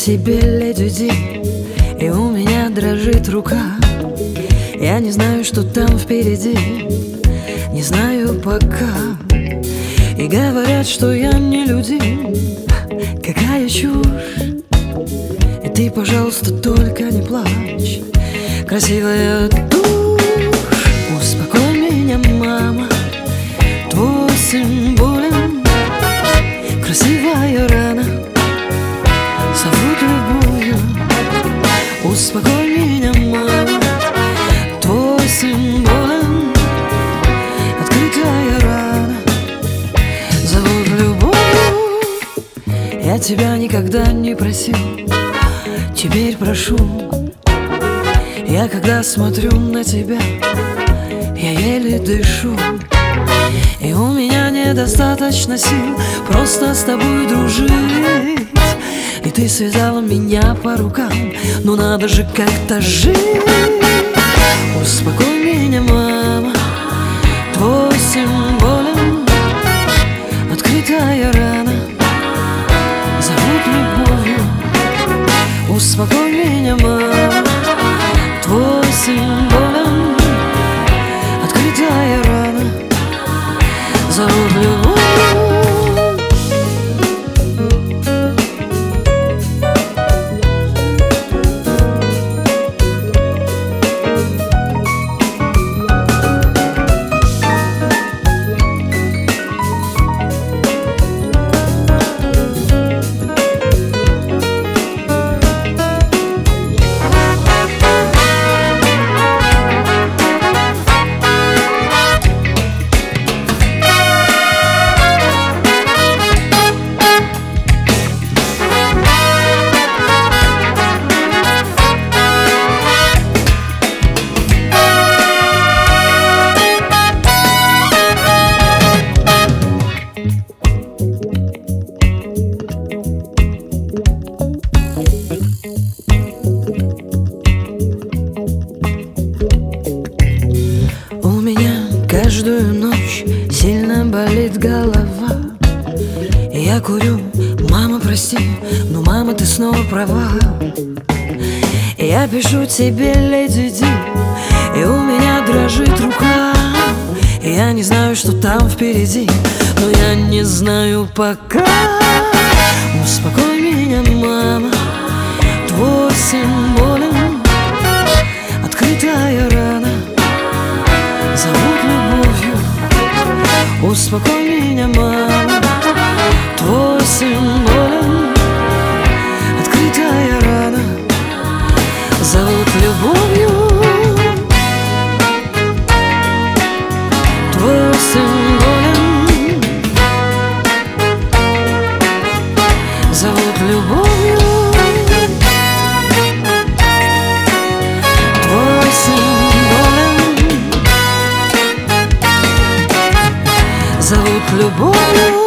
себе леди Ди, и у меня дрожит рука. Я не знаю, что там впереди, не знаю пока. И говорят, что я не люди. Какая чушь. И ты, пожалуйста, только не плачь, красивая тушь. Успокой меня, мама, твой сын болен. Красивая рана зовут любовью. Успокой меня, мама, твой сын болен. Открытая рана зовут любовью. Я тебя никогда не просил, теперь прошу. Я когда смотрю на тебя, я еле дышу. И у меня недостаточно сил просто с тобой дружить. И ты связала меня по рукам, ну надо же как-то жить. Успокой меня, мама, твой сын болен. Открытая рана зовут любовью. Успокой меня, мама, твой сын болен. Открытая рана зовут любовью. Каждую ночь сильно болит голова. Я курю, мама, прости, но мама, ты снова права. Я пишу тебе, леди Ди, и у меня дрожит рука. Я не знаю, что там впереди, но я не знаю пока. Успокой меня, мама, твой сын болен. Открытая рана зовут любовью. Успокой меня, мама, твой сын болен. Открытая рана зовут любовью. Твой сын болен зовут любовью. Твой сын болен зовут любовью.